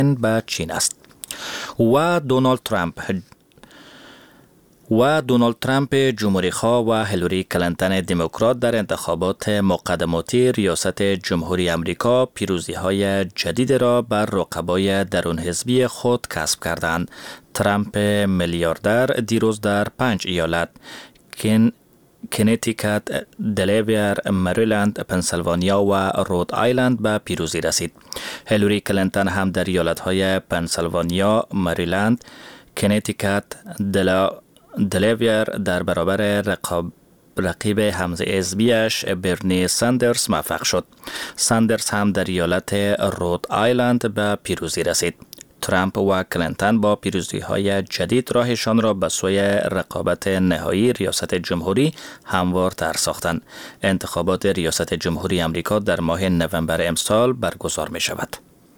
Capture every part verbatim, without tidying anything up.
به چین است. و دونالد ترامپ و دونالد ترامپ جمهوری‌خواه و هیلاری کلینتون دموکرات در انتخابات مقدماتی ریاست جمهوری آمریکا پیروزی‌های جدید را بر رقبای درون حزبی خود کسب کردند. ترامپ میلیاردر دیروز در پنج ایالت کن کنتیکت، دلاویر، مریلند، پنسیلوانیا و رود آیلند به پیروزی رسید. هیلاری کلینتون هم در ایالت‌های پنسیلوانیا، مریلند، کنتیکت، دلا دلاویر در برابر رقاب رقیب همزه حزبیش برنی ساندرز موفق شد. ساندرز هم در ایالت رود آیلند به پیروزی رسید. ترامپ و کلینتون با پیروزی‌های جدید راهشان را به سوی رقابت نهایی ریاست جمهوری هموارتر ساختند. انتخابات ریاست جمهوری آمریکا در ماه نوامبر امسال برگزار می شود.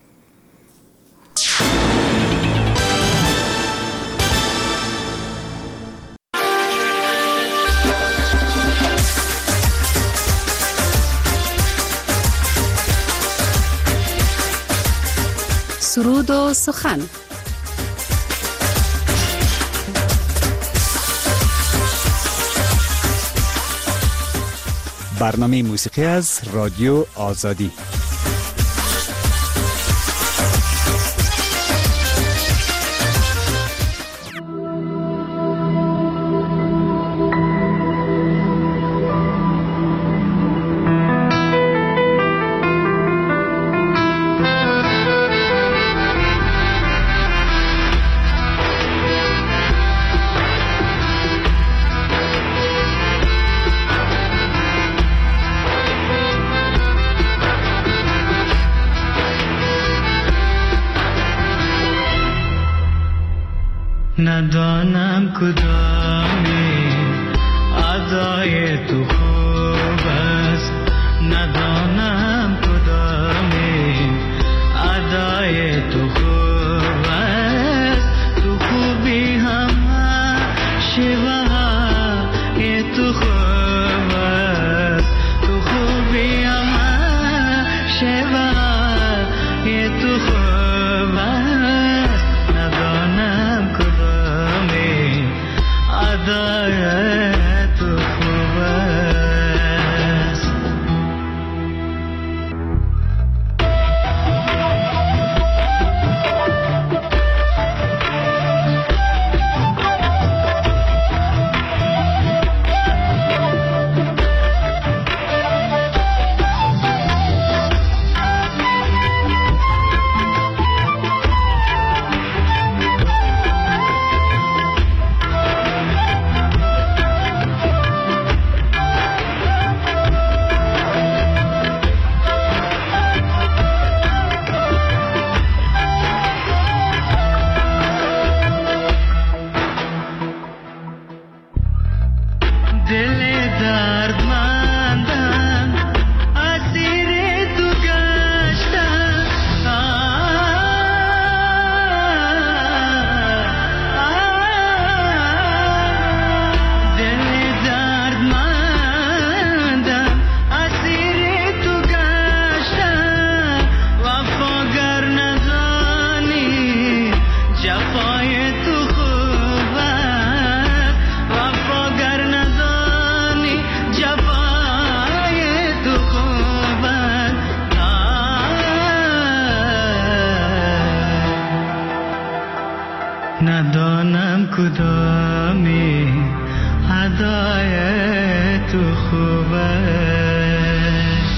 سرود و سخن. برنامه موسیقی از رادیو آزادی. ندانم کدامی ادای تو خوب است، ندانم کدامی ادای تو خوب است، تو خوبی همه شبه تو خوب است، تو خوبی همه شبه تو خوب است، ندانم کدامی ادای تو خوب است. ندانم کدامی ادای تو خوب است.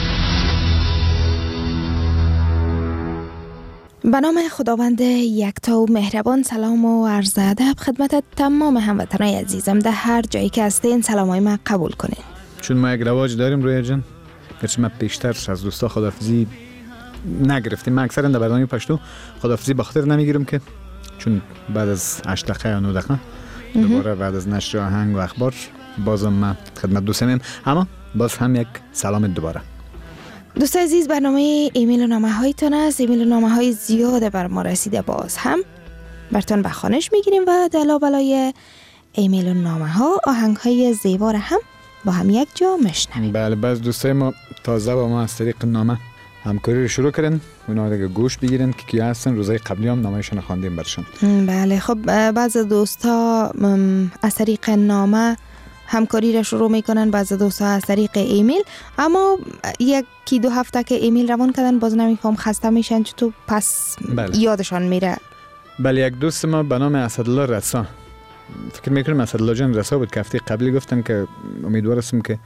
به نام خداوند یکتا و مهربان، سلام و عرض ادب خدمت تمام هموطنان عزیزم در هر جایی که هستین. سلامای من قبول کنین. چون ما یک رواج داریم روی جان، گرچه ما پیشتر از دوستا خداحافظی نگرفتیم. من اکثرا در برنامه پشتو خداحافظی به خاطر نمیگیرم که چون بعد از هشت دقیقه یا نه دقیقه دوباره بعد از نشر آهنگ و اخبار بازم من خدمت دوستانم، اما باز هم یک سلام دوباره. دوست عزیز، برنامه ایمیل و نامه هایتان است. ایمیل و نامه های زیاده بر ما رسیده، باز هم برتون به خوانش میگیریم و دلا بلای ایمیل و نامه ها آهنگ های زیبا هم با هم یک جا میشنویم. بله، بعض دوستای ما تازه با ما از طریق نامه همکاری رو شروع کردن. اونا دیگه گوش بگیرن که کیا هستن. روزای قبلی هم نامه‌شون خواندیم برشون. بله خب بعض دوستا از طریق نامه همکاری را شروع میکنن، بعض دوستا از طریق ایمیل، اما یکی دو هفته که ایمیل روان کردن باز نمیفهم خسته میشن چطور پس بله. یادشان میره. بله یک دوست ما به نام اسدالله رسا، فکر میکنم اسدالله جان رسا بود که هفته قبلی گفتن که امیدوار هستم که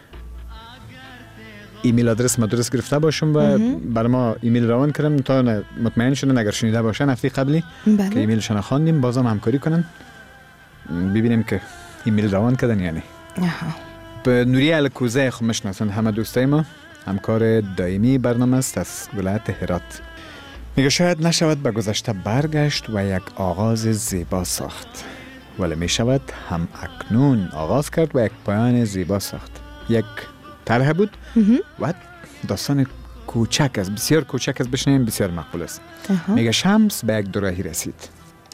ایمیل آدرس ما درست گرفته باشم و برای ما ایمیل روان کردم تا مطمئن شدن اگر شنیده باشن هفته قبلی بله. که ایمیلشون خواندیم بازم همکاری کنن ببینیم که ایمیل روان کردن یعنی. به نوری الکوزه خب مشناسن همه دوستای ما، همکار دائمی برنامه است از ولایت هرات. میگه شاید نشود به گذشته برگشت و یک آغاز زیبا ساخت، ولی میشود هم اکنون آغاز کرد و یک پایان زیبا ساخت. یک طرح بود و داستان کوچک است، بسیار کوچک است، بشنیم بسیار مقبول است. میگه شمس به یک دوراهی رسید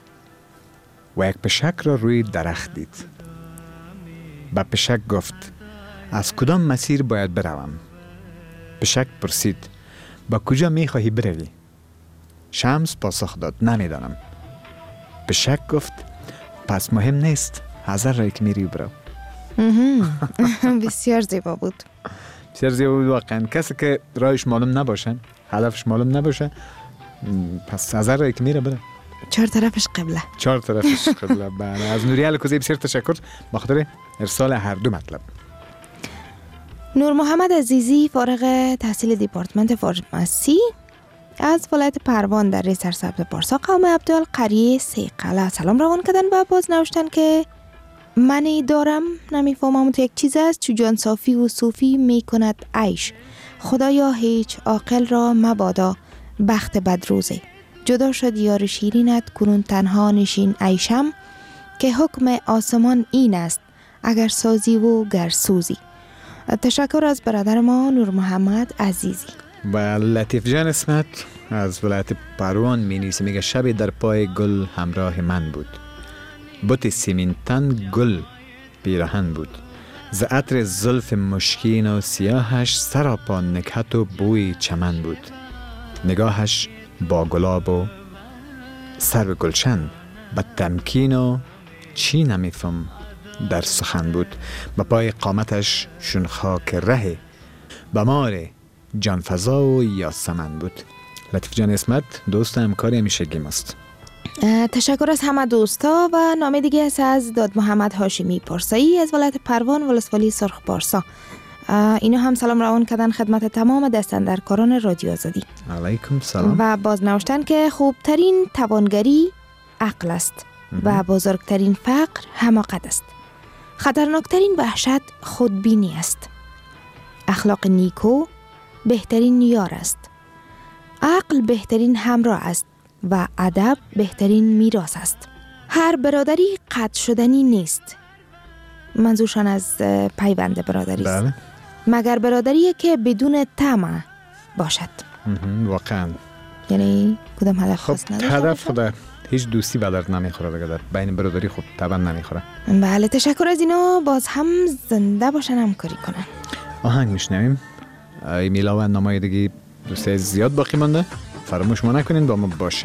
و یک پشک را روی درخت دید. به پشک گفت از کدام مسیر باید بروم؟ پشک پرسید با کجا میخواهی بروی؟ شمس پاسخ داد نمیدانم. پشک گفت پس مهم نیست، هزار رای که میری برو. بسیار زیبا بود. بسیار زیبا بود واقعا. کسی که رایش معلوم نباشه، هدفش معلوم نباشه، پس هزار رای که میره بره. چهار طرفش قبله. چهار طرفش قبله. بله. از نوری الکوزی بسیار تشکر بخاطر ارسال هر دو مطلب. نور محمد عزیزی فارغ تحصیل دیپارتمنت فارماسی از ولایت پروان در سرسبز پارسا قوم عبدال قریه سیقله سلام روان کردن و باز نوشتن که منی دارم نمیفهمم تو یک چیز است چو جان صافی و صوفی می کند عیش، خدایا هیچ عاقل را مبادا بخت بدروزه، جدا شد یار شیرینت کنون تنها نشین عیشم، که حکم آسمان این است اگر سازی و گر سوزی. تشکر از برادر ما نور محمد عزیزی. و لطیف جان اسمت از ولایت پروان می نیسه، میگه شب در پای گل همراه من بود، بوت سیمین تن گل پیراهن بود، ز عطر زلف مشکین و سیاهش سراپا نکهت و بوی چمن بود، نگاهش با گلاب و سرو گلشن با تمکین و چی نمیفهم در سخن بود، با پای قامتش شون خاک ره بمار جانفضا و یاسمن بود. لطیف جان اسمت دوست همکار همیشگی ماست. تشکر از همه دوستا. و نامه دیگه است از داد محمد هاشمی پارسایی از ولایت پروان ولسوالی سرخ پارسا. اینا هم سلام روان کردن خدمت تمام دستاندرکاران رادیو آزادی. علیکم سلام. و باز نوشتن که خوبترین توانگری عقل است و بزرگترین فقر حماقت است. خطرناکترین وحشت خودبینی است. اخلاق نیکو بهترین یار است. عقل بهترین همراه است و ادب بهترین میراث است. هر برادری قطع شدنی نیست. منظورشان از پیوند برادری است. بله. مگر برادری که بدون طمع باشد. واقعا. یعنی کدام هدف خاص نداشته باشه؟ هدف خدا هیچ دوستی به درد نمیخوره دیگه، در بین برادری خب طبعا نمیخوره. بله تشکر از اینا. باز هم زنده باشن همکاری کنن. آهنگ میشنویم. ایمیلا و نامه دیگه دوستی زیاد باقی مانده، فراموش ما نکنین با ما باشین.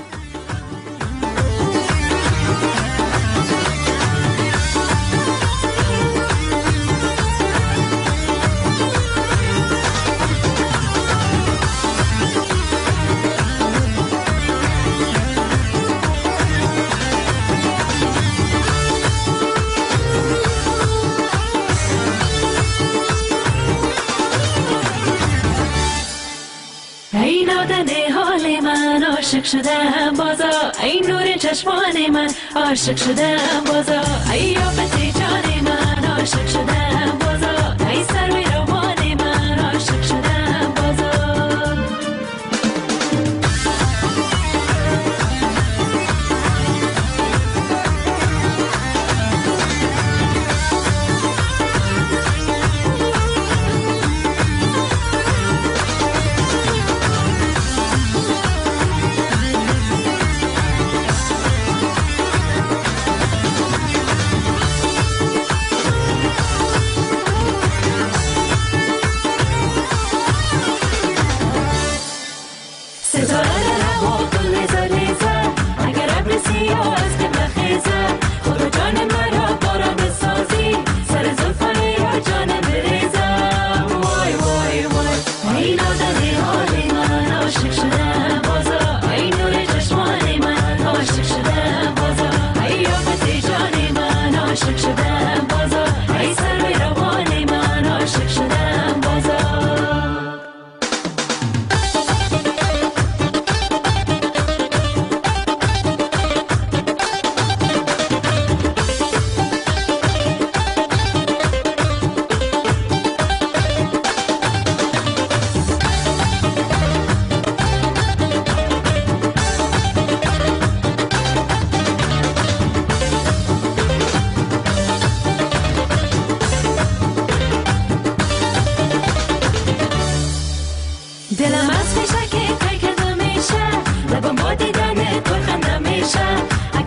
عاشق شدم بازا، ای نور چشمان من عاشق شدم بازا، ای آفت جان من عاشق شدم بازا، ای سروی روان من عاشق شدم بازا.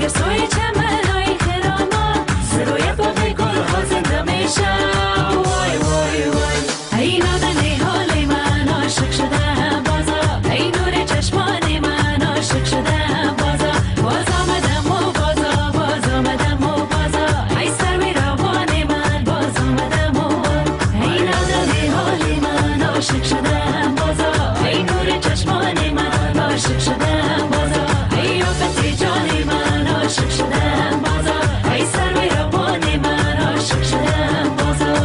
سوی چمنای خراما سروی باغ گل ها زنده میشه وای وای وای ای نادنی حال من عاشق شده بازا ای نور چشمان من عاشق شده بازا باز آمدم و بازا باز آمدم و بازا ای سروی روان من باز آمدم و ای نادنی حال من عاشق شده بازا ای نور چشمان من عاشق شده بازا ای آفتی جان من عاشق شده بازا ای سروی روان من عاشق شده بازا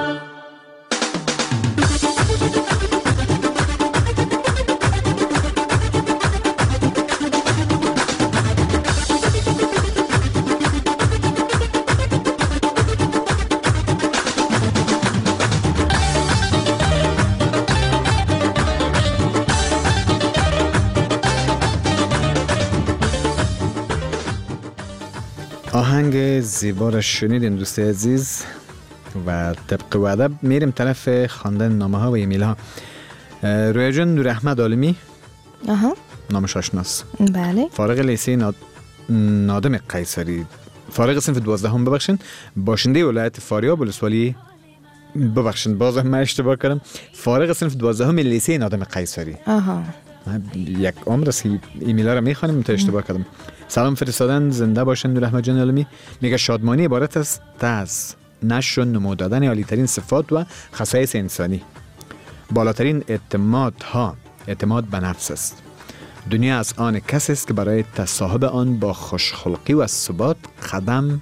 آهنگ زیبا را شنیدین دوست عزیز و طبق وعده میریم طرف خواندن نامه ها و ایمیل ها. رویا جان، نور احمد عالمی، آها نامش آشناس، بله فارغ لیسه ناد... نادم قیصری، فارغ صنف دوازدهم ببخشین، باشنده ولایت فاریاب ولسوالی، ببخشین باز من اشتباه کردم، فارغ صنف دوازدهم لیسه نادم قیصری. آها من یک عمر است که ایمیل ها را میخوانیم تا اشتباه کردم. سلام فرستادن، زنده باشن نور احمد جان عالمی. میگه شادمانی عبارت است از نشر و نمو دادن عالی‌ترین صفات و خصایص انسانی. بالاترین اعتماد ها اعتماد به نفس است. دنیا از آن کسی است که برای تصاحب آن با خوشخلقی و ثبات قدم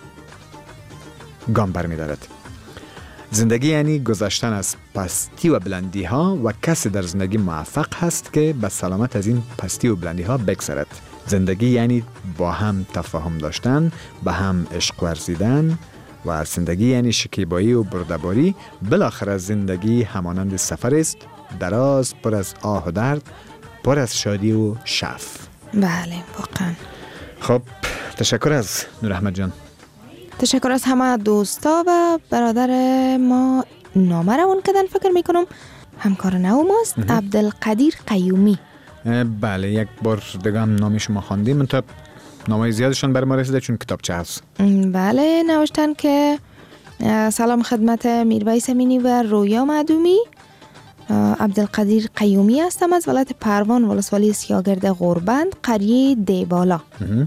گام برمی‌دارد. زندگی یعنی گذشتن از پستی و بلندی ها و کسی در زندگی موفق هست که به سلامت از این پستی و بلندی ها بگذرد. زندگی یعنی با هم تفاهم داشتن، به هم عشق ورزیدن و زندگی یعنی شکیبایی و بردباری. بالاخره زندگی همانند سفر است، دراز، پر از آه و درد، پر از شادی و شعف. بله واقعا. خب تشکر از نور احمد جان. تشکر از همه دوستا و برادر ما نامه روان کردن. فکر میکنم همکار نو ماست عبدالقدیر قیومی. بله یک بار دیگه هم نامی شما خواندیم، من تا نامه زیادشان بر ما رسیده چون کتابچه هست. بله نوشتن که سلام خدمت میرویس امینی و رویا معدومی. عبدالقدیر قیومی هستم از ولایت پروان ولسوالی سیاگرد غربند قریه دیبالا.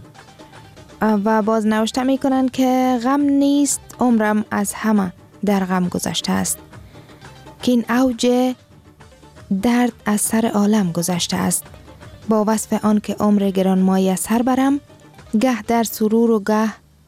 و باز نوشته میکنن که غم نیست عمرم از همه در غم گذشته است، که این اوج درد از سر عالم گذشته است. با وصف آن که عمر گرانمایه سر برم، گه در سرور و گه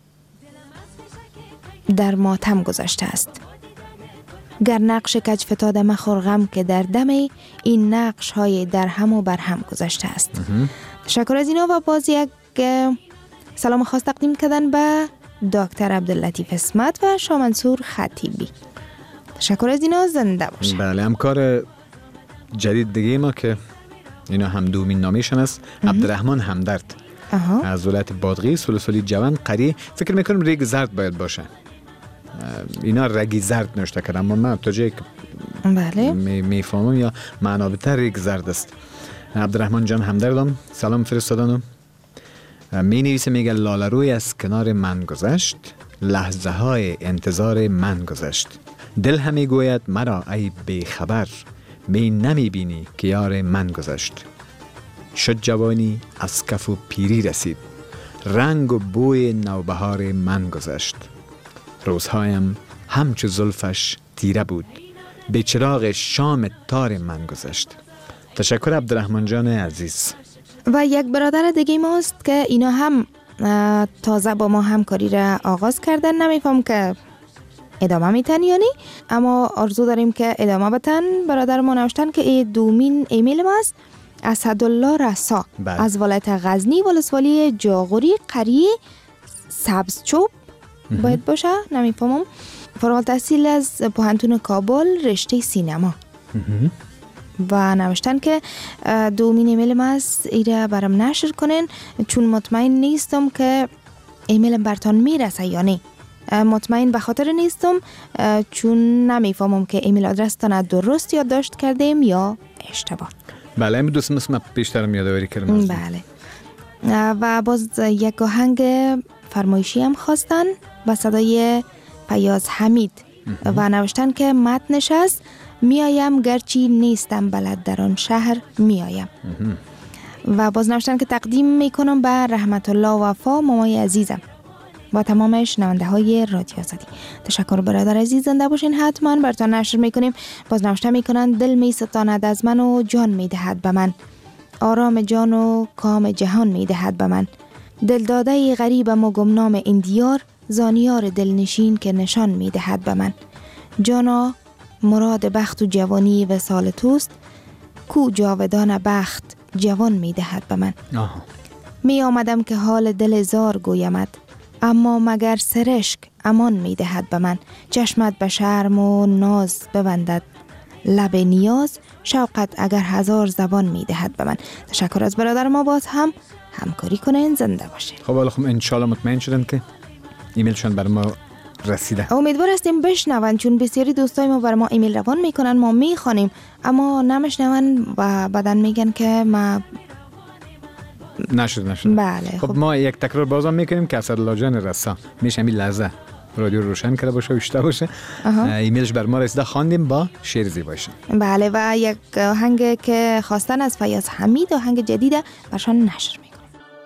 در ماتم گذشته است. گر نقش کج فتاده مخور غم، که در دم این نقش های در هم و بر هم گذشته است. تشکر از اینا و باز یک سلام خاص تقدیم کردن به دکتر عبداللطیف اسمت و شاه منصور خطیبی. تشکر از اینا، زنده باشه. بله همکار جدید دیگه ما که اینا هم دومین نامیشون است، عبدالرحمن همدرد آها. از ولایت بادغیس ولسوالی جوان قریه. فکر میکنم ریگ زرد باید باشه، اینا رگی زرد نوشته کردن، اما من تا جایی که بله میفهمم یا معنا بهتر ریگ زرد است. عبدالرحمن جان همدردم سلام فرستادن. می نویسه میگه لاله روی از کنار من گذشت، لحظه های انتظار من گذشت. دل همی گوید مرا ای بیخبر، می نمی بینی که یار من گذشت. شد جوانی از کف و پیری رسید، رنگ و بوی نوبهار من گذشت. روزهایم همچو زلفش تیره بود، به چراغ شام تار من گذشت. تشکر عبدالرحمن جان عزیز. و یک برادر دیگه ماست که اینا هم تازه با ما همکاری را آغاز کردن. نمیفهم که ادامه میتن یا نی، اما آرزو داریم که ادامه بتن. برادر ما نوشتن که ای دومین ایمیل ما است. اسدالله رسا بله. از ولایت غزنی ولسوالی جاغوری قریه سبزچوب باید باشه، نمیفهمم. فارغ التحصیل از پوهنتون کابل رشته سینما. و نوشتن که دومین ایمیل ما است، ایره برام نشر کنین چون مطمئن نیستم که ایمیلم برتان میرسه یا نه. مطمئن به خاطر نیستم چون نمیفهمم که ایمیل آدرس تان درست یادداشت کردیم یا اشتباه. بله این دوست مثل من پیشترم یادآوری کردم. بله و باز یک آهنگ فرمایشی هم خواستن با صدای فیاض حمید و نوشتن که متنش است میایم گرچی نیستم بلد در آن شهر میایم. و باز نوشتن که تقدیم میکنم به رحمت الله وفا مامای عزیزم با تمام شنونده های رادیو آزادی. تشکر برادر عزیز، زنده باشین. حتما براتون نشر میکنیم. باز نوشته میکنن دل میستاند از من و جان میدهد به من، آرام جان و کام جهان میدهد به من، دل داده غریبم و گمنام این دیار، زانیار دلنشین که نشان میدهد به من. جانا مراد بخت و جوانی وصال توست، کو جاودان بخت جوان میدهد به من. آها. می آمدم که حال دل زار گویمد، اما مگر سرشک امان میدهد به من. چشمت به شرم و ناز ببندد لب نیاز، شوقت اگر هزار زبان میدهد به من. تشکر از برادر ما، باز هم همکاری کنین. زنده باشین. خب حالا خب انشالله مطمئن شدن که ایمیلشون بر ما رسیده. امیدوار هستیم بشنون، چون بسیاری دوستای ما بر ما ایمیل روان میکنن، ما میخوانیم اما نمیشنون و بعدن میگن که ما نشد نشد. بله. خب, خب ما یک تکرار بازم میکنیم که اسدالله جان رسا میشه همین لحظه رادیو روشن کرده باشه و اشته باشه. ایمیلش بر ما رسیده، خواندیم با شعر زیبایشون. بله و یک آهنگ که خواستن از فیاض حمید، آهنگ جدیده، برشان نشر میکنیم.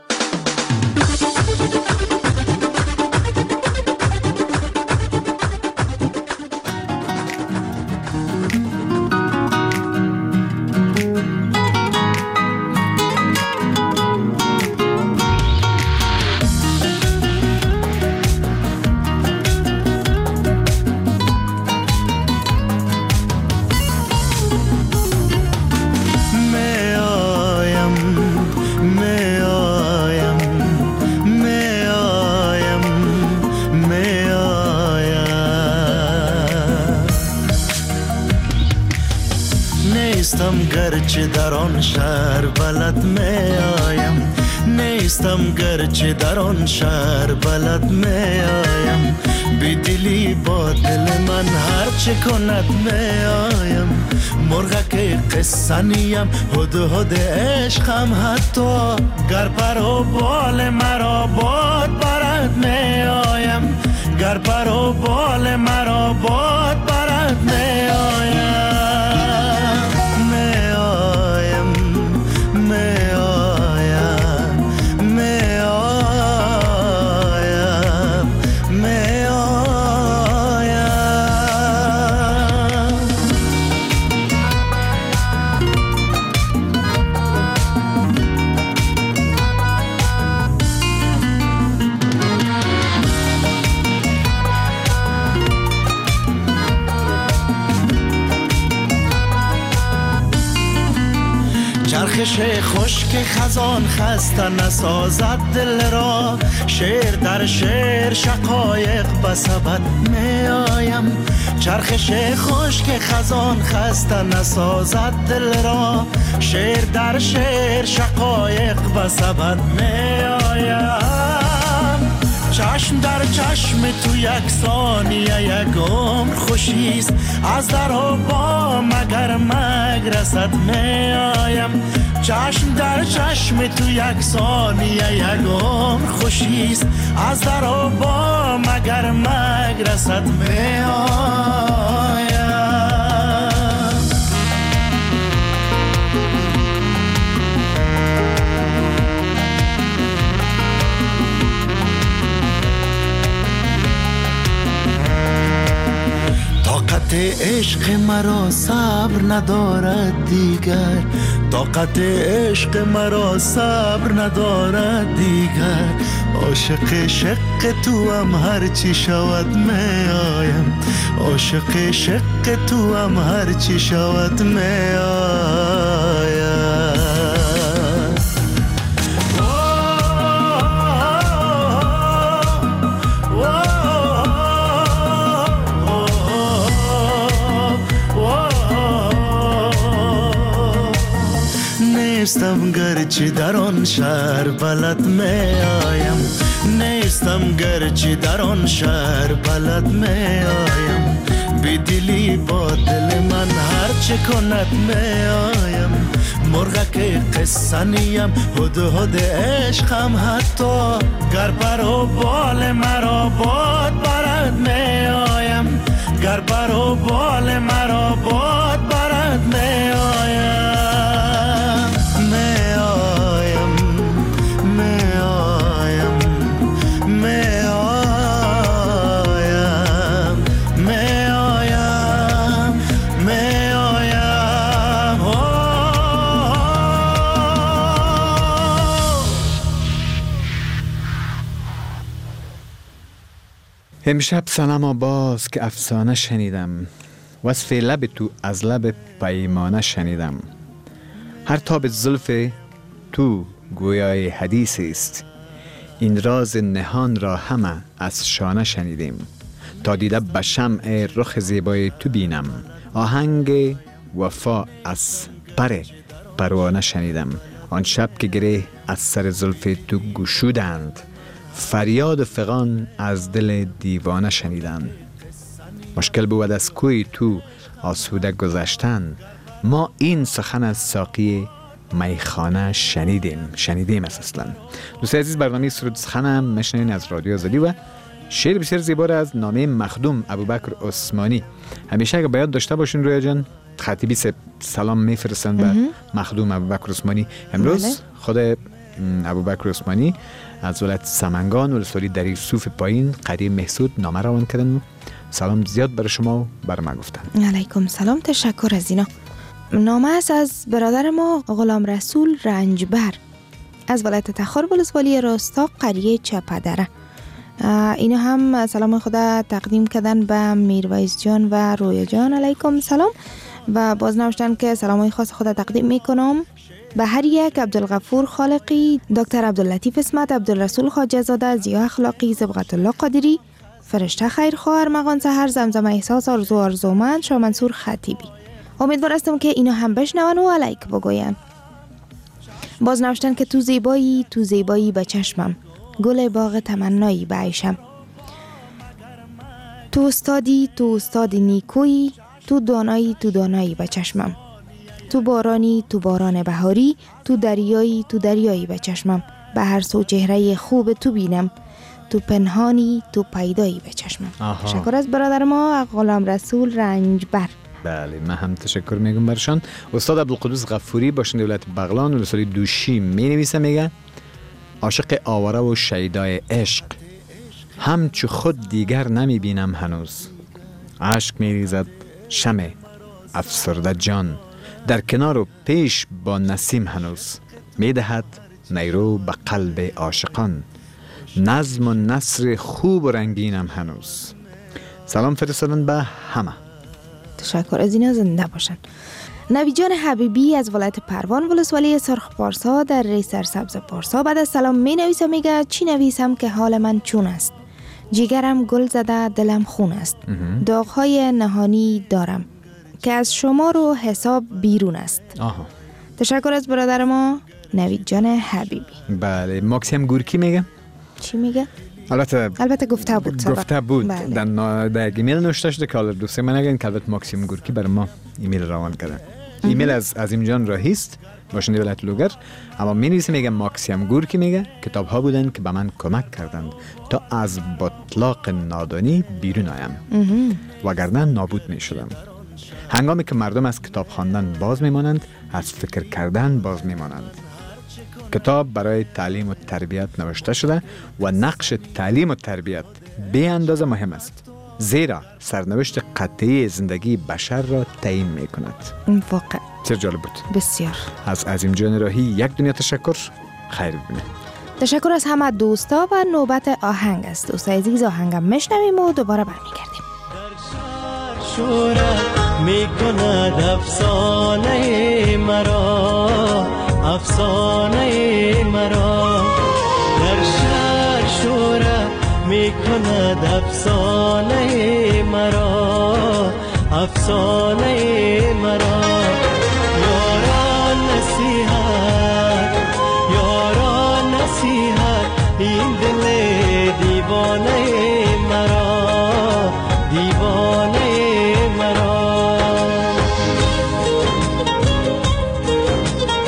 گرچه در آن شهر بلد می آیم، نیستم گرچه در آن شهر بلد می آیم، بی دلی با دل من هر چه کند می آیم، مرغک قصه نیم هد هد عشقم، حتی گر پر و بال مرا باد برد می آیم، گر پر و بال مرا باد برد می آیم. چرخش خشک خزان خسته نسازد دل را، شعر در شعر شقایق بسبد می آیم، چرخش خشک خزان خسته نسازد دل را، شعر در شعر شقایق بسبد می آیم، چشم در چشم تو یک ثانیه یک عمر خوشیست، از در و با مگر مگرسد می آیم، چشم در چشم تو یک ثانیه یک عمر خوشیست، از در و با مگر مگرسد می آیم. طاقت عشق مرا صبر ندارد دیگر، طاقت عشق مرا صبر ندارد دیگر، عاشق شق تو هم هر چی شود می آیم، عاشق شق تو هم هر چی شود می آیم. نیستم گرچه در آن شهر بلد می آیم، نیستم گرچه در آن شهر بلد می آیم، بی دلی با دل من هر چه کند می آیم، مرغک قصه نیم هد هد عشقم حتی گر پر و بال مرا باد برد می آیم گر پر و بال مرا باد برد می آیم می آیم می آیم می آیم می آیم می آیم امشب سلام باز که افسانه شنیدم وصف لب تو از لب پیمانه شنیدم هر تاب زلف تو گویای حدیث است این راز نهان را همه از شانه شنیدیم تا دیده به شمع رخ زیبای تو بینم آهنگ وفا از پر پروانه شنیدم آن شب که گره از سر زلف تو گشودند فریاد فغان از دل دیوانه شنیدن مشکل بود از کوی تو آسوده گذشتن ما این سخن از ساقی میخانه شنیدیم شنیدیم اصلا. دوستان عزیز برنامه سرود سخنم میشنوین از رادیو آزادی و شعر بسیار زیبا از نامه مخدوم ابوبکر عثمانی. همیشه اگه باید داشته باشین رویا جان خطیبی سلام میفرستن به مخدوم ابوبکر عثمانی. امروز خود ابوبکر عثمانی از ولایت سمنگان ولسوالی دری صوف پایین قریه محسود نامه روان کردن. سلام زیاد برای شما و برای ما گفتن. علیکم سلام، تشکر از اینا. نامه است از برادر ما غلام رسول رنجبر از ولایت تخار ولسوالی راستا قریه چپدره. اینا هم سلام خود تقدیم کردن به میرویس جان و رویا جان. علیکم سلام و باز نوشتن که سلامای خاص خود تقدیم میکنم به هر یک عبدالغفور خالقی، دکتر عبداللطیف اسمت، عبدالرسول خواجه زاده، ضیا اخلاقی، صبغت الله قادری، فرشته خیرخواه، ارمغان سحر، زمزم احساس، آرزو آرزومند، شاه منصور خطیبی. امیدوار هستم که اینا هم بشنون و علیک بگوین. باز نوشتن که تو زیبایی تو زیبایی به چشمم، گل باغ تمنایی به عیشم، تو استادی تو استاد نیکویی، تو دانایی تو دانایی به چشمم، تو بارانی تو باران بهاری، تو دریایی تو دریایی به چشمم، به هر سو چهره خوب تو بینم، تو پنهانی تو پیدایی به چشمم. تشکر از برادر ما غلام رسول رنجبر. بله من هم تشکر میگم برشان. استاد عبدالقدوس غفوری باشنده ولایت بغلان ولسوالی دوشی می نویسه، میگه عاشق آواره و شیدای عشق همچو خود دیگر نمی بینم هنوز، عشق می ریزد شمع افسرده جان در کنار و پیش با نسیم هنوز، می دهد نیرو به قلب عاشقان نظم و نثر خوب و رنگینم هنوز. سلام فرستادن به همه. تشکر از اینا، زنده باشن. نوید جان حبیبی از ولایت پروان ولسوالی سرخ پارسا در ری سرسبز پارسا بعد از سلام می نویسم، میگه چی نویسم که حال من چون است، جیگرم گل زده دلم خون است، داغهای نهانی دارم که از شما رو حساب بیرون است. آها. تشکر از برادر ما نوید جان حبیبی. بله ماکسیم گورکی میگه چی میگه؟ البته البته گفته بود سبق. گفته بود. بله. در, نا... در ایمیل نوشته شده که دوسته من نگن که البته ماکسیم گورکی برای ما ایمیل روان کردن. ایمیل از عظیم جان راهیست باشنده ولایت لوگر، اما می نویسه میگه ماکسیم گورکی میگه کتاب ها بودن که به من کمک کردند تا از بطلاق نادانی بیرون آیم وگرنه نابود می شدم. هنگامی که مردم از کتاب خواندن باز میمانند از فکر کردن باز میمانند. کتاب برای تعلیم و تربیت نوشته شده و نقش تعلیم و تربیت به اندازه مهم است، زیرا سرنوشت قطعی زندگی بشر را تعیین می کند. واقع چه جالب بود. بسیار. از عظیم جان راهی یک دنیا تشکر. خیر ببینه. تشکر از همه دوستا و نوبت آهنگ است. دوست عزیز آهنگم میشنویم و دوباره برمیگردیم. شورت می کند افسانه مرا، افسانه مرا در شهر شورت می کند افسانه مرا، افسانه مرا. یاران نصیحت یاران نصیحت این دل دیوانه مرا، دیوانه مرا.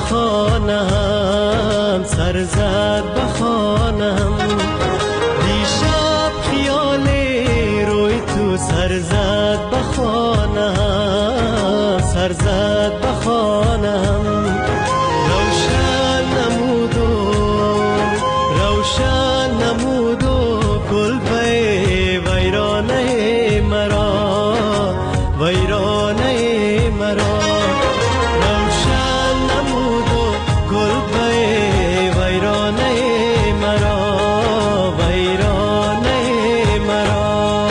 بخوانم، سر زد بخوانم. دیشب خیال روی تو سر زد بخوانم، سر زد بخوانم. روشن نمود و روشن نمود و گل به ویرانه مرا، ویرانه مرا. روشن نمود و گل به ویرانه مرا، ویرانه مرا.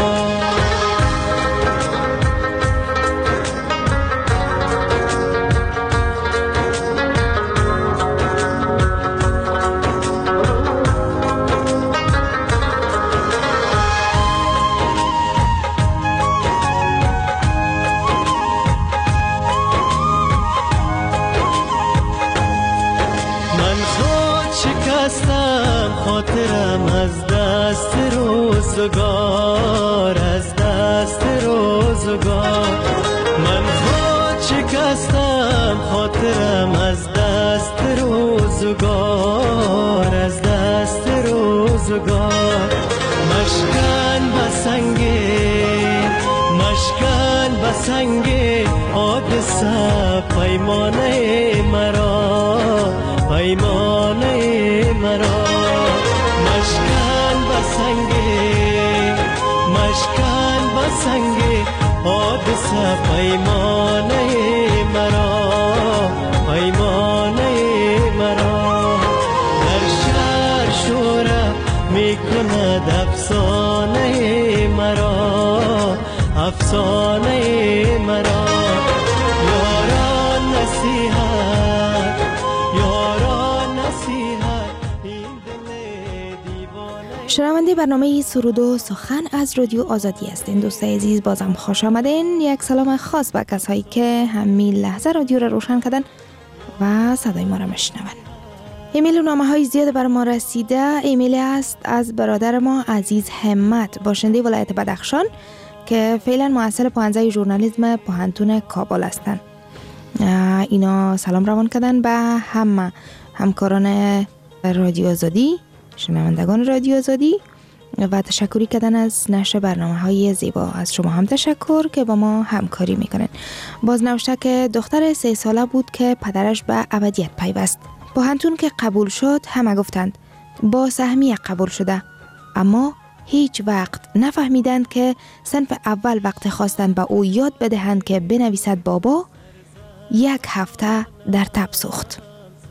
خاطرم از دست روزگار، از دست روزگار. من خود شکستم، خاطرم از دست روزگار، از دست روزگار. مشکن بسنگه، مشکن بسنگه حادثه پیمانه مرا، پیمانه مرا. مشکن بسنگه، مشکن بسنگه حادثه پیمانه مرا، پیمانه مرا. در شهر شوره میکند افسانه مرا، افسانه مرا. یاران نصیحت، یاران نصیحت، این دل دیوانه. شنونده برنامه سرود و سخن از رادیو آزادی هستین. دوستای عزیز بازم خوش آمدین. یک سلام خاص به کسایی که همین لحظه رادیو را روشن کردن و صدای ما را میشنون. ایمیل و نامه های زیاد بر ما رسیده. ایمیل است از برادر ما عزیز همت، باشنده ولایت بدخشان که فعلا محصل پانزده ژورنالیسم پوهنتون کابل هستند. اینا سلام روان کردن به همه همکاران رادیو آزادی، شنوندگان رادیو آزادی و تشکری کردن از نشر برنامه های زیبا. از شما هم تشکر که با ما همکاری میکنن. باز نوشته که دختر سه ساله بود که پدرش به ابدیت پیوست. پوهنتون که قبول شد همه گفتند با سهمیه قبول شده، اما هیچ وقت نفهمیدند که صنف اول وقت خواستن به او یاد بدهند که بنویسد بابا، یک هفته در تب سوخت.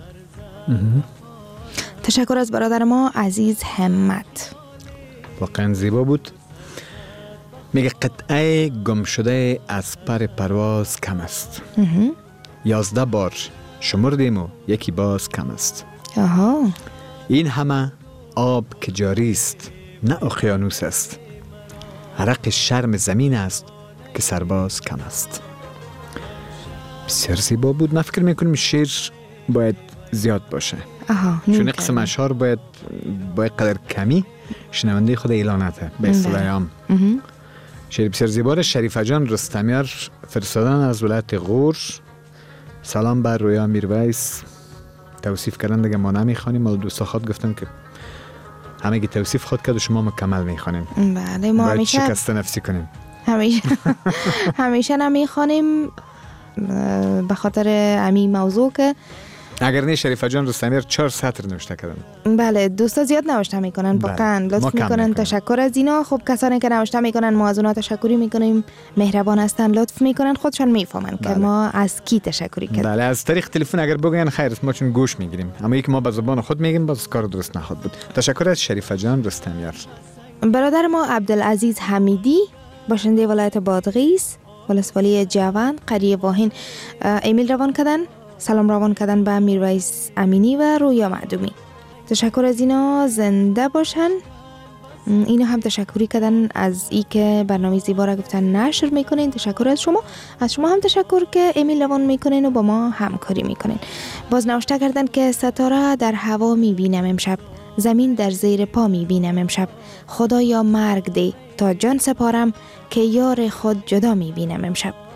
تشکر از برادر ما عزیز همت. واقعا زیبا بود. میگه قطعه گم شده از پر پرواز کم است. یازده بار شمردیم و یکی باز کم است. آها. این همه آب که جاری است نه اقیانوس است. عرق شرم زمین است که سرباز کم است. بسیار زیبا بود. من فکر میکنم شعر باید زیاد باشه. آها. چون قسم اشعار باید باید قدر کمی شنونده خود اعلانته به اصطلاح عام. شعر بسیار زیبا. شریفه جان رستمیار فرستادن از ولایت غور. سلام بر رویا میرویس. توصیف کردن دیگه ما نمیخوانیم، ولی دوستا خود گفتن که همه گی توصیف خود کرد و شما مکمل میخوانیم. بله ما همیشه شکست نفسی کنیم. همیشه همیشه نمیخوانیم به خاطر امی موضوع که اگر نه شریفه جان رستمیار چهار سطر نوشته کردن. بله دوستا زیاد نوشته میکنن، واقعا لطف میکنن. تشکر از اینا. خب کسانی که نوشته میکنن ما از اونا تشکری میکنیم، مهربان هستن، لطف میکنن، خودشان میفهمن که ما از کی تشکری کردیم. بله از طریق تلفن اگر بگن خیر است، ما چون گوش میگیریم، اما یک ما به زبان خود میگیم باز کار درست نخواد بود. تشکر از شریفه جان رستمیار. برادر ما عبدالعزیز حمیدی باشنده ولایت بادغیس، ولسوالی جوان، قریه واهین، ایمیل روان کردن. سلام روان کردن به میرویس امینی و رویا معدومی. تشکر از اینا، زنده باشن. اینا هم تشکری کردن از ای که برنامه زیبا را گفتن نشر میکنین. تشکر از شما. از شما هم تشکر که ایمیل روان میکنین و با ما همکاری میکنین. باز نوشته کردن که ستاره در هوا میبینم امشب، زمین در زیر پا میبینم امشب. خدایا مرگ ده تا جان سپارم که یار خود جدا میبینم امشب.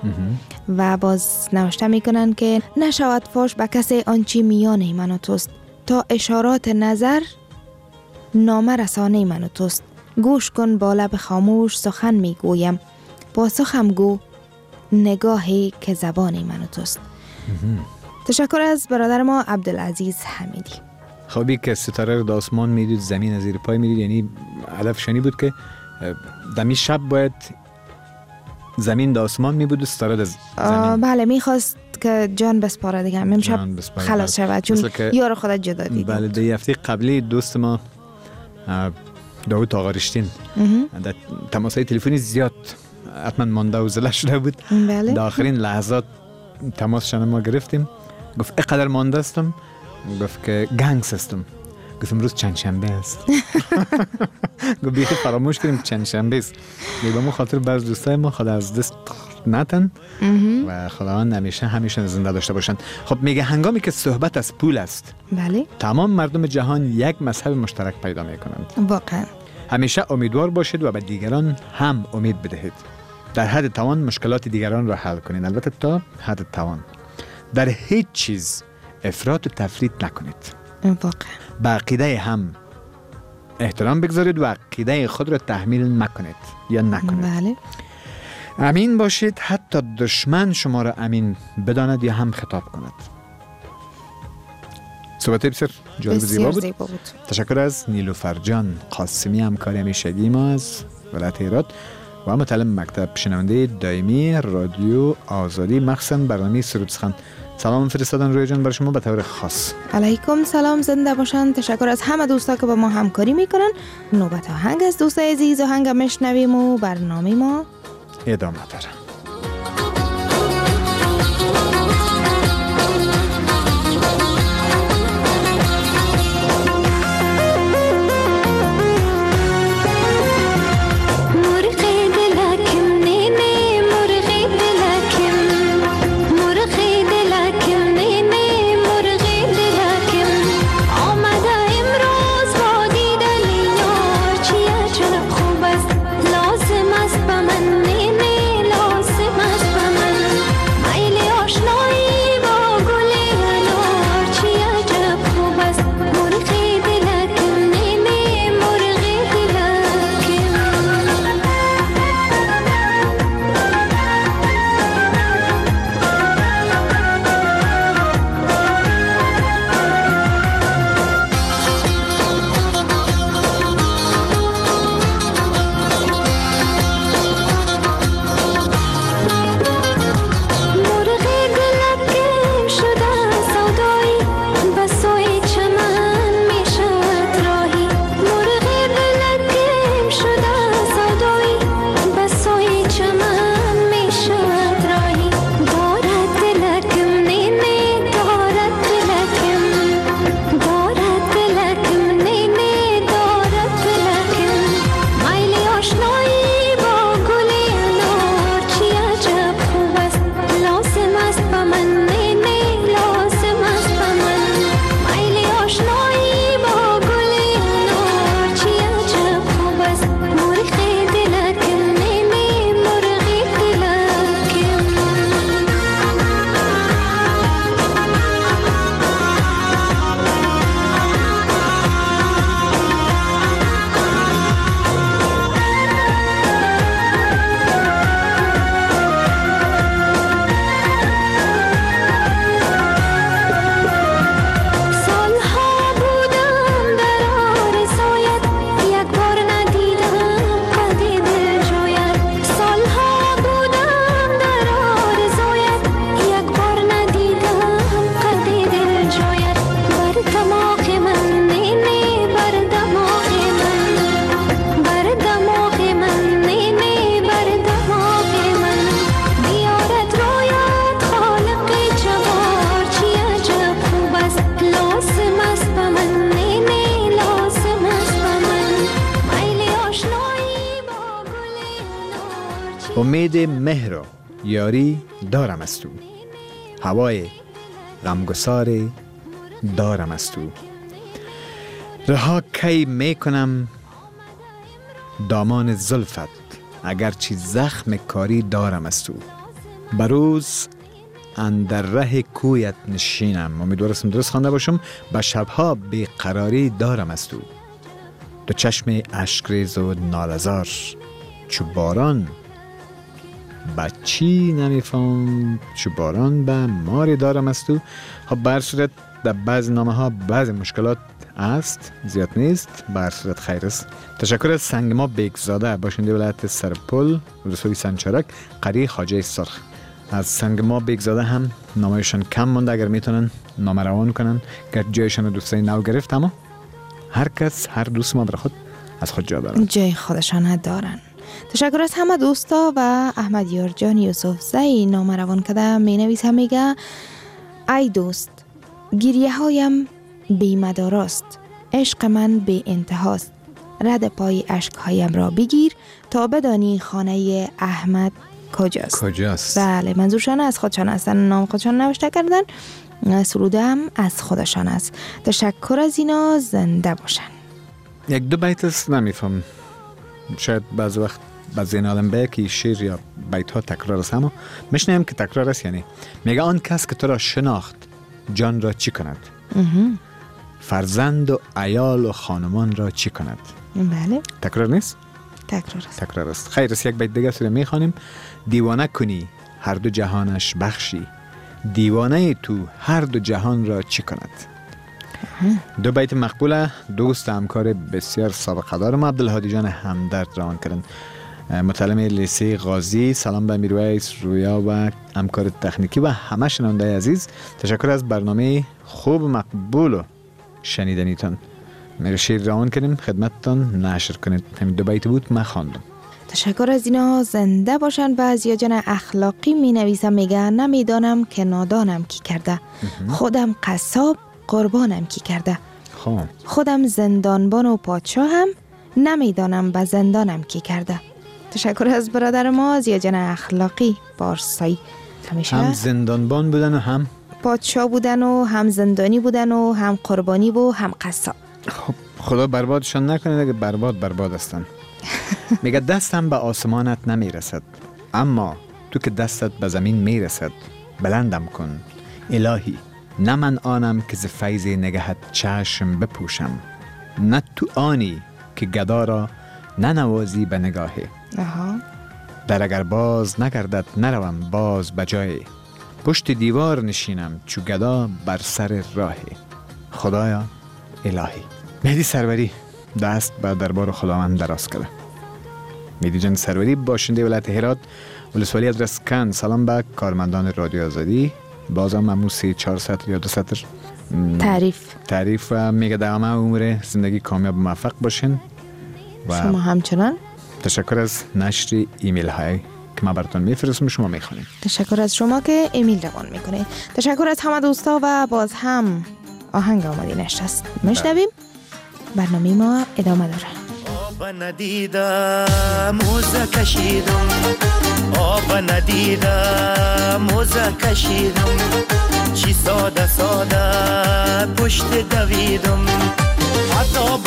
و باز نوشته میکنن که نشود فاش به کسی آنچی میان من و توست، تا اشارات نظر نامه رسانه من و توست. گوش کن با لب خاموش سخن میگویم، پاسخم گو نگاهی که زبان من و توست. تشکر از برادر ما عبدالعزیز حمیدی. خوابی که ستاره رو در آسمان میدید، زمین از زیر پای میدید، یعنی هدفش اینی بود که دمی شب باید زمین در آسمان می بود و ستاره در زمین. بله، میخواست که جان بسپاره دیگه، امشب خلاص شود چون یار خودت جدا دید. بله، در هفته قبلی دوست ما داوود آقارشتین در تماسای تلفنی زیاد حتما مانده و زله شده بود. بله. در آخرین لحظات تماسشان ما گرفتیم، گفت اینقدر مانده استم، گفت که گنگس استم. گفت امروز چند شنبه است. گفت بیخی فراموش کردیم چند شنبه است. به ما خاطر بعض دوستای ما خدا از دست نتن و خداوند همیشه همیشه زنده داشته باشند. خب میگه هنگامی که صحبت از پول است، بله، تمام مردم جهان یک مذهب مشترک پیدا میکنند. واقعا همیشه امیدوار باشید و به دیگران هم امید بدهید. در حد توان مشکلات دیگران را حل کنید، البته تا حد توان. در هیچ چیز افراط و تفریط نکنید. واقعا. به عقیده هم احترام بگذارید و عقیده خود را تحمیل نکنید یا نکنید. بله. امین باشید، حتی دشمن شما را امین بداند یا هم خطاب کند. صحبت بسیار جالب زیبا بود. زیبا بود. تشکر از نیلوفر جان قاسمی، همکار همیشگی ما از ولایت هرات و متعلم مکتب، شنونده دائمی رادیو آزادی، مخصوصا برنامه سرود سخن. سلام فرستادن روی جان برای شما به طور خاص. علیکم سلام، زنده باشن. تشکر از همه دوستا که با ما همکاری میکنن. نوبت آهنگ از دوستای عزیز آهنگ میشنویم و برنامه ما ادامه داره. امید مهر و یاری دارم از تو، هوای غمگسار دارم از تو. رها کی میکنم دامان زلفت، اگرچه زخم کاری دارم از تو. بروز اندر ره کویت نشینم. امیدوارم درست خوانده باشم. به شبها بیقراری دارم از تو، دو چشم اشکریز و نالزار چو باران بچی نمیفهم، چو باران به ماری دارم از تو. خب به هر صورت در بعض نامه ها بعض مشکلات است، زیاد نیست، به هر صورت خیر است. تشکر از سنگما بیگزاده، باشنده ولایت سرپل ولسوالی سنچرک قری خواجه سرخ. از سنگما بیگزاده هم نامه‌شان کم مونده، اگر میتونن نامه روان کنن گر جایشان دوستای نو گرفت، اما هر کس هر دوست ما بر خود از خود جا دارن، جای خودشان دارن. تشکر از همه دوستا و احمد یارجان یوسف زی نامه روان کده. می نویسه میگه ای دوست، گریه هایم بی مداراست، عشق من بی انتهاست، رد پای عشق هایم را بگیر تا بدانی خانه احمد کجاست. کجاست؟ بله، منظورشان از خودشان هستن، نام خودشان نوشته کردن. سروده هم از خودشان است. تشکر از اینا، زنده باشن. یک دو بیت است نمیفهم، شاید بعض وقت بعضی نالم به که شعر یا بیت ها تکرار است، اما میشنیم که تکرار است. یعنی میگه آن کس که تو را شناخت جان را چی کند، فرزند و عیال و خانمان را چی کند. بله، تکرار نیست؟ تکرار است. تکرار است. خیر است. یک بیت دیگه است میخوانیم. دیوانه کنی هر دو جهانش بخشی، دیوانه تو هر دو جهان را چی کند. دو بیت مقبوله. دوست همکار بسیار سابقه دارم عبدالهادی جان همدرد روان کردن، متعلم لیسه غازی. سلام به میرویس رویا و همکار تکنیکی و همه شنونده عزیز. تشکر از برنامه خوب مقبول و شنیدنیتان. میره شیر روان کردیم خدمتتان نشر کنید. همین دو بیت بود من خواندم. تشکر از اینا، زنده باشن. و از یا جان اخلاقی می نویسم میگه نمیدانم که نادانم کی کرده، خودم قصاب قربانم کی کرده، خب خودم زندانبان و پادشاه هم نمیدانم به زندانم کی کرده. تشکر از برادر ما از یا جان اخلاقی پارسایی. همیشه هم زندانبان بودن و هم پادشاه بودن و هم زندانی بودن و هم قربانی و هم قصاب. خب خدا بربادشان نکنه، اگه برباد برباد هستن. میگه دستم به آسمانت نمیرسد، اما تو که دستت به زمین میرسد بلندم کن الهی. نه من آنم که ز فیض نگهت چشم بپوشم، نه تو آنی که گدا را ننوازی به نگاهی. آها. در اگر باز نگردد نروم باز بجای، پشت دیوار نشینم چو گدا بر سر راهی. خدایا الهی. مهدی سروری دست به دربار خداوند دراز کرده. مهدی جان سروری باشنده ولایت هرات ولسوالی ادرسکن. سلام به کارمندان رادیو آزادی. بازم ممنون سی چهار سطر یا دو سطر تعریف تعریف و میگه دامه عمر زندگی کامیاب موفق باشین. و شما همچنان تشکر از نشر ایمیل های که ما براتون میفرستم شما میخونید. تشکر از شما که ایمیل روان میکنید. تشکر از همه دوستا و باز هم آهنگ آماده نشست میشنویم. برنامه ما ادامه داره. آب ندیدم موزه کشیدم، آب ندیدم موزه کشیدم، چی ساده ساده پشت دویدم، حتی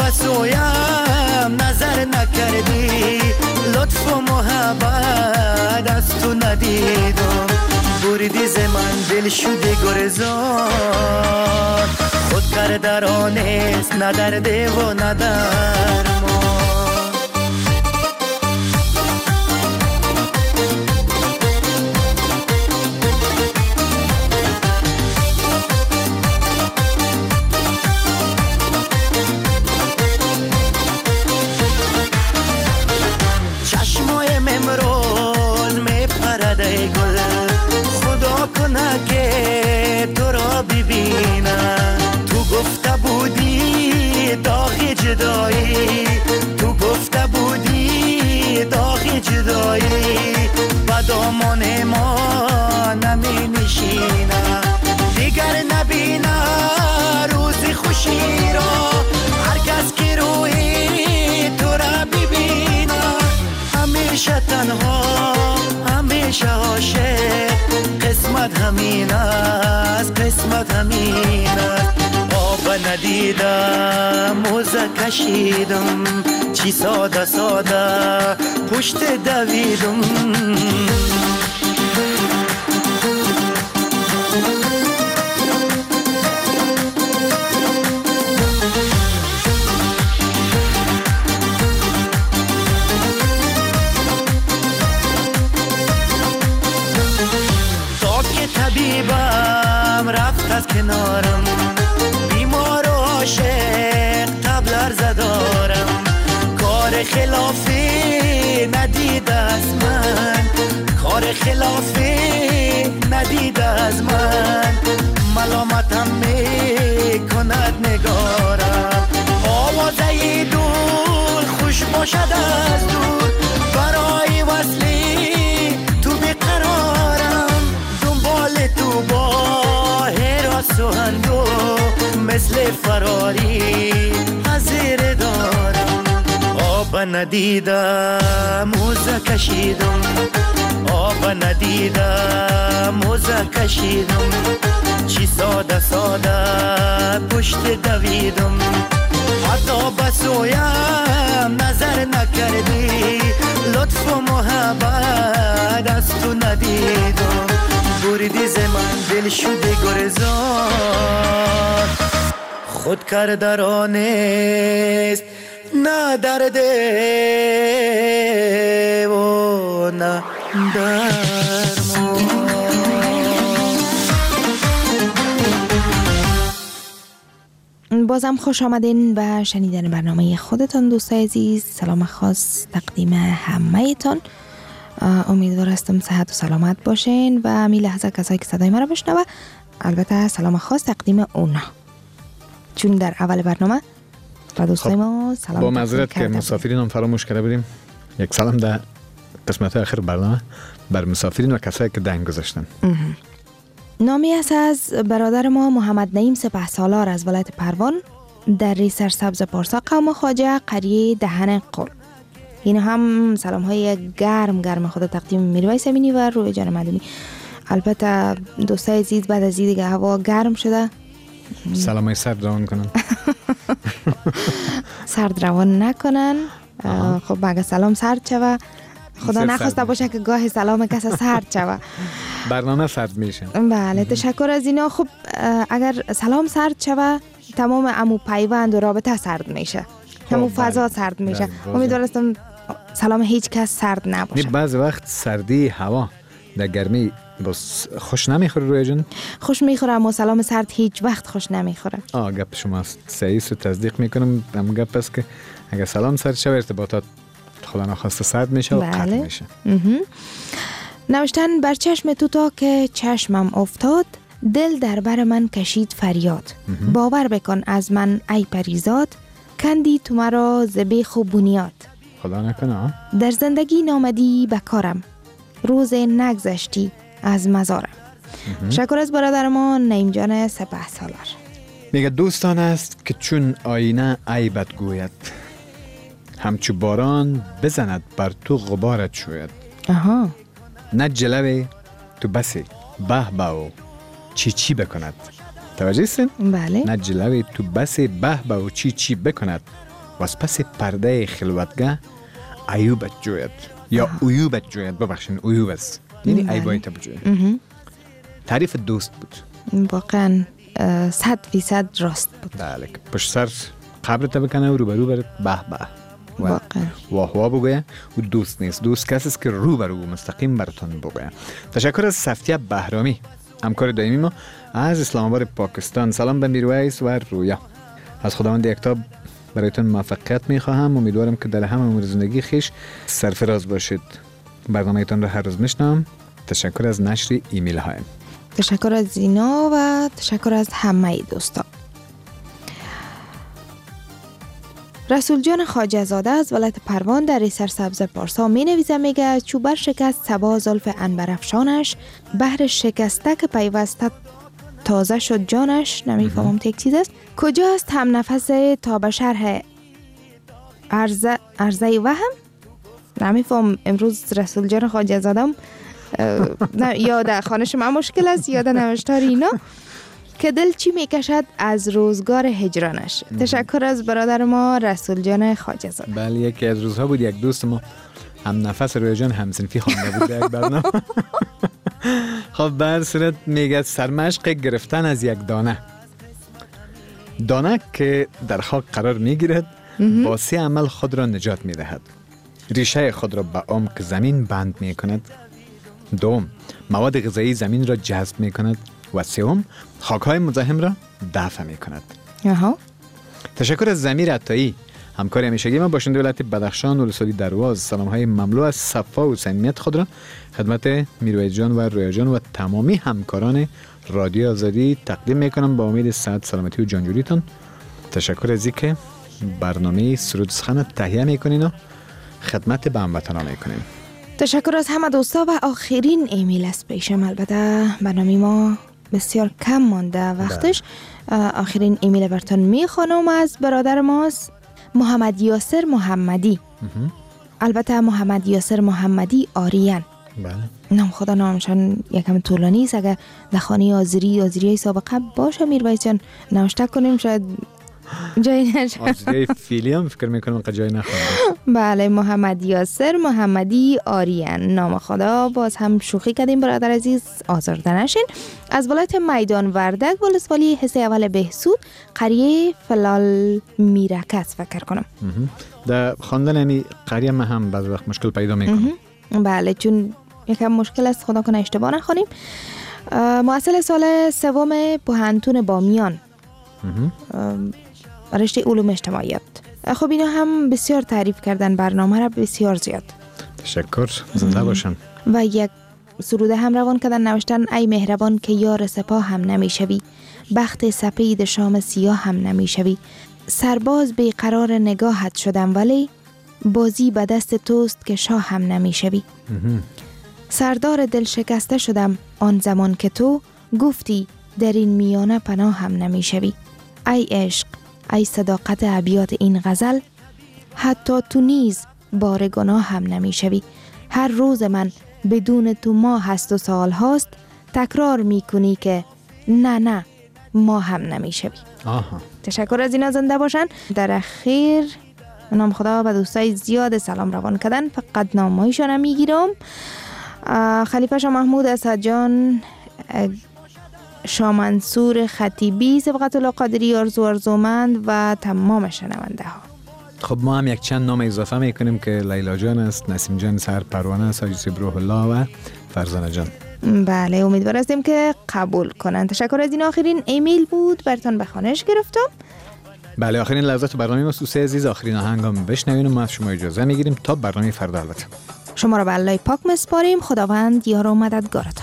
بسویم نظر نکردی، لطف و محبت از تو ندیدم، بردی ز من دل شده گرزان، خود کردرانست ندرده و ندرمان. چشمایم امروز میپرده گل، خدا کنه که تو را ببینم، تو گفته بودی داغ جدایی، تو گفته بودی داغ جدایی، با دامان ما نمی نشینم، دیگر نبینه روز خوشی را، هر کس که روی تو را ببینه، همیشه تنها همیشه عاشق، قسمت همین است قسمت همین است. آب ندیدم موزه کشیدم، چی ساده ساده پشت دویدم، از کنارم، بیمار و عاشق تبلر زدارم، کار خلافی ندید از من، کار خلافی ندید از من، ملامتم میکند نگارم، آوازه دور خوش باشد از دور، برای وصلی تو بیقرارم، دنبال تو با هراس و هندو مثل فراری حضیر دارم، آب ندیدم موزه کشیدم، آب ندیدم موزه کشیدم، چی ساده ساده پشت دویدم، حتی بسویم نظر نکردی، لطف و محبت از تو ندیدم، بریدی ز من دل شده گرزان، خود کرده را نیست نه درده و نه درمان. بازم خوش آمدین به شنیدن برنامه خودتان دوستای عزیز. سلام خاص تقدیم همه تان. امیدوار هستم صحت و سلامت باشین و همین لحظه کسایی که صدای ما را بشنوه البته سلام خاص تقدیم اونا، چون در اول برنامه و دوستای ما سلام با معذرت که مسافرین هم فراموش کرده بودیم، یک سلام در قسمت آخر برنامه بر مسافرین و کسایی که دنگ گذاشتن. نامی است از برادر ما محمد نعیم سپهسالار از ولایت پروان در ری سرسبز پارسا قوم خواجه قریه دهن قل. این هم سلام های گرم گرم خود تقدیم میرویس امینی و روی جان مدنی. البته دوستای عزیز بعد از دیگه هوا گرم شده، سلام های سرد روان کنن سرد روان نکنن. خب اگه سلام سرد شوه خدا نخواسته باشه که گاه سلام کس سرد شوه برنامه سرد میشه. بله تشکر از اینا. خب اگر سلام سرد شوه تمام امو پیوند و رابطه سرد میشه، همون فضا سرد میشه. امیدوارم سلام هیچ کس سرد نباشه. بعض وقت سردی هوا در گرمی بس خوش نمیخوره روی جون؟ خوش میخوره اما سلام سرد هیچ وقت خوش نمیخوره. آه گپ شما صحیح و تصدیق میکنم. هم گپ است که اگر سلام سرد شوه ارتباطات خدا نخواسته سرد میشه و قطع میشه. نوشتن بر چشم تو تا که چشمم افتاد، دل در بر من کشید فریاد، باور بکن از من ای پریزاد، کندی تو مرا ز بیخ و بنیاد، خدا نکنه در زندگی نامدی بکارم، روز نگذشتی از مزارم. شکر از برادر ما نعیم جان سپهسالار. میگه دوستان است که چون آینه عیبت گوید، همچو باران بزند بر تو غبارت شوید. آها. نه جلوه تو بسی به به و چی چی بکند. توجه هستین؟ بله. نه جلوه تو بسی به به و چی چی بکند و از پس پرده خلوتگاه عیوبت جوید یا عیوبت جوید. ببخشین عیوب است یعنی عیبایت بجوید. تعریف دوست بود واقعا صد فیصد راست بود. بله. پشت سر قبرت بکنه و روبرو برد به به واقعا واه واه بگویه و دوست نیست. دوست کسی است که رو بر رو مستقیم براتون بگویه. تشکر از صفتیه بهرامی همکار دائمی ما از اسلام آباد پاکستان. سلام به میرویس و رویا. از خداوند یکتا برایتون موفقیت میخواهم. امیدوارم که در همه امور زندگی خیش سرفراز باشید. برنامه ایتان را هر روز میشنم. تشکر از نشر ایمیل هایم. تشکر از اینا و تشکر از همه دوستان. رسول جان خواجه زاده از ولایت پروان در ری سرسبز پارسا می نویزه، میگه چوبر شکست صبا زلف عنبرافشانش، بهر شکسته که پیوسته تازه شد جانش. نمیفهمم یک چیز است. کجاست هم نفس تا به شرح عرضه عرضه وهم. نمیفهم امروز رسول جان خواجه زادم یا در خانش من مشکل است یا در نوشتار اینا که دل چی میکشد از روزگار هجرانش. تشکر از برادر ما رسول جان خواجه زاده. بله یکی از روزها بود یک دوست ما هم نفس روی جان هم صنفی خوانده بود در یک برنامه. خب به هر صورت میگه سرمشق گرفتن از یک دانه دانه که در خاک قرار میگیرد با سه عمل خود را نجات میدهد. ریشه خود را به عمق زمین بند میکند. دوم مواد غذایی زمین را جذب میکند. و سوم خاک‌های مزاحم را دفع می‌کند. آها. تشکر از ضمیر عطایی، همکار همیشگی ما باشنده ولایت بدخشان ولسوالی درواز. سلام‌های مملو از صفا و صمیمیت خود را خدمت میرویس جان و رویا جان و تمامی همکاران رادیو آزادی تقدیم میکنم با امید صحت، سلامتی و جانجوریتان. تشکر از اینکه برنامه سرود سخن تهیه میکنین و خدمت به هموطنان میکنین. تشکر از همه دوستا و آخرین ایمیل است پیشم. البته برنامه ما بسیار کم مانده وقتش. آخرین ایمیل براتون میخوانم از برادر ماست محمد یاسر محمدی. البته محمد یاسر محمدی آریان. بله. نام خدا نامشان یکم طولانی است. اگر در خانه آذری آذری سابقه باشه میرویس جان نوشته کنیم شاید جای نشه. آذری فیلی هم فکر میکنم اینقدر جای نخواهد. بله محمد یاسر محمدی آریان. نام خدا باز هم شوخی کردیم برادر عزیز، آزرده نشین. از ولایت میدان وردک ولسوالی حصه اول بهسود قریه فلال میرکس فکر کنم. در خواندن امی قریه ما هم بعض وقت مشکل پیدا میکنم. بله چون یکم مشکل است، خدا کنه اشتباه نخونیم. محصل سال سوم پوهنتون بامیان رشته علوم اجتماعیات. خب اینا هم بسیار تعریف کردن برنامه را بسیار زیاد. تشکر، زنده باشن. و یک سروده هم روان کردن نوشتن ای مهربان که یار سپاه هم نمیشوی، بخت سپید شام سیاه هم نمیشوی، سرباز بیقرار نگاهت شدم ولی بازی به دست توست که شاه هم نمیشوی. سردار دل شکسته شدم آن زمان که تو گفتی در این میانه پناه هم نمیشوی. ای عشق، ای صداقت ابیات این غزل، حتی تو نیز بار گناه هم نمیشوی. هر روز من بدون تو ماه هست و سال هاست، تکرار میکنی که نه نه ما هم نمیشوی. آها. تشکر از اینا، زنده باشن. در اخیر نام خدا به دوستای زیاد سلام روان کردن، فقط نامایشان هم میگیرم. خلیفه شاه محمود اسد جان، شاه منصور خطیبی، سبقت الله قادری آرزو آرزومند و تمام شنونده ها. خب ما هم یک چند نام اضافه میکنیم که لیلا جان است، نسیم جان سر پروانه است، حاجی سبروح الله و فرزانه جان. بله امیدوار هستیم که قبول کنن. تشکر از این آخرین ایمیل بود، براتون به خوانش گرفتم. بله آخرین لحظات برنامه ما دوستای عزیز، آخرین آهنگام بشنوین و ما از شما اجازه میگیریم تا برنامه فردا. البته شما را به الله پاک مسپاریم. خداوند یار و مددگارتان.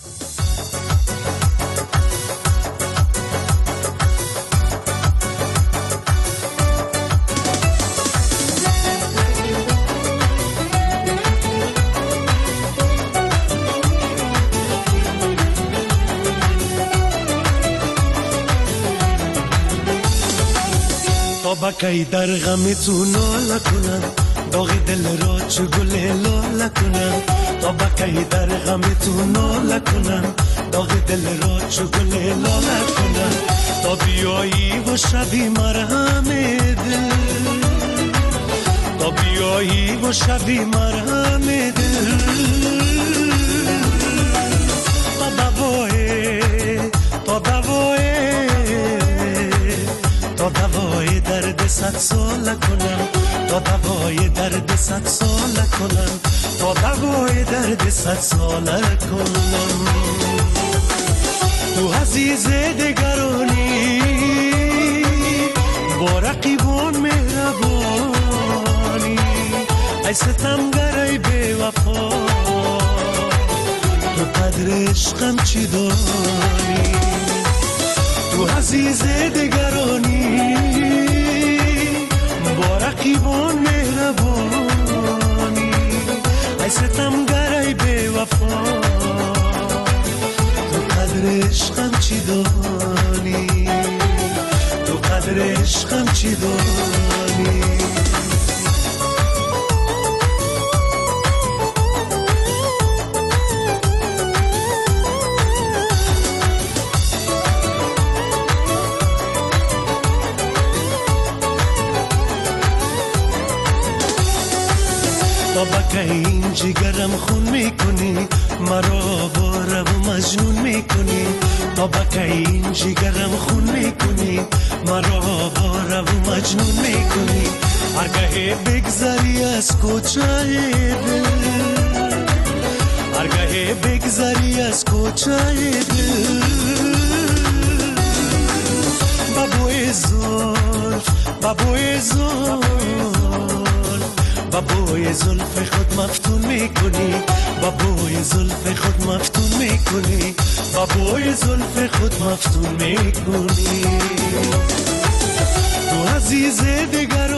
تا بکی در غم تو ناله کنم، داغ دل را چو گل لاله کنم. تا بکی در غم تو ناله کنم، داغ دل را چو گل لاله کنم. تا بیایی و شبی مرهم دل، تا بیایی و شبی مرهم دل. تا دوای تا دوای تا دوای درد صد ساله کنم، تا دوای درد صد ساله کنم، تا دوای درد صد ساله کنم. تو عزیز دگرانی با رقیبان مهربانی، ای ستمگر ای بی وفا، تو قدر عشقم چی دانی. تو عزیز دگرانی با رقیبان مهربانی، ای ستمگر ای بی وفا، تو قدر عشقم چی دانی، تو قدر عشقم چی دانی. که این جگرم خون میکنی، مرا باره و مجنون میکنی. تا که این جگرم خون میکنی، مرا باره و مجنون میکنی. هرگاه بگذری از کوچه دل، هرگاه بگذری از کوچه دل بابوی زلف بابوی زلف بابوی زلف خود مفتون میکنی بابوی زلف خود مفتون میکنی بابوی زلف خود مفتون میکنی تو عزیز دیگر